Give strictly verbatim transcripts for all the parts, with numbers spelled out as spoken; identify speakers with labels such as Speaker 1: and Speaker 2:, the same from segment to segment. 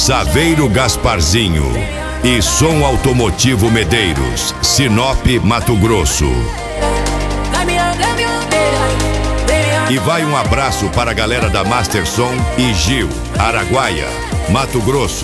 Speaker 1: Saveiro Gasparzinho e Som Automotivo Medeiros, Sinop, Mato Grosso. E vai um abraço para a galera da Master Som e Gil, Araguaia, Mato Grosso.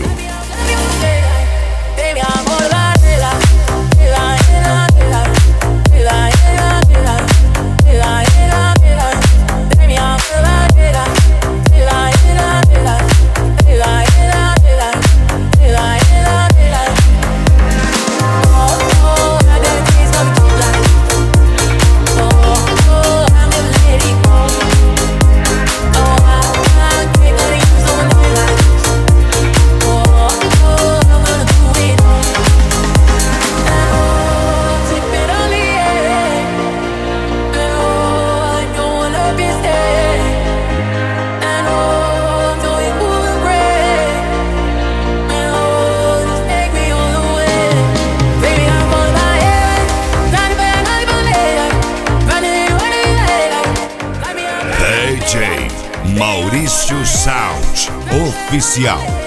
Speaker 1: D J Maurício Sound Oficial.